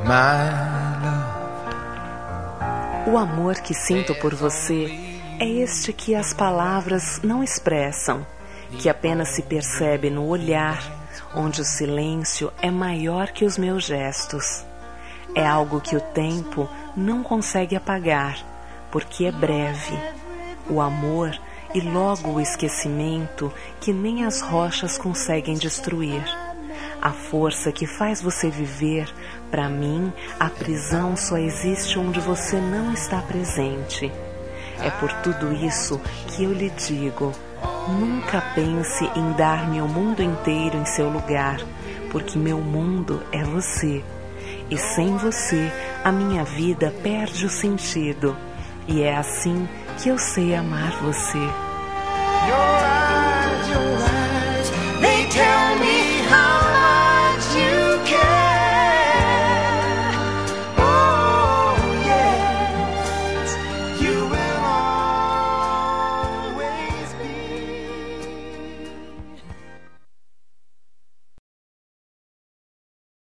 O amor que sinto por você é este que as palavras não expressam, que apenas se percebe no olhar, onde o silêncio é maior que os meus gestos. É algo que o tempo não consegue apagar, porque é breve. O amor e logo o esquecimento que nem as rochas conseguem destruir. A força que faz você viver, para mim, a prisão só existe onde você não está presente. É por tudo isso que eu lhe digo, nunca pense em dar-me o mundo inteiro em seu lugar, porque meu mundo é você. E sem você, a minha vida perde o sentido. E é assim que eu sei amar você.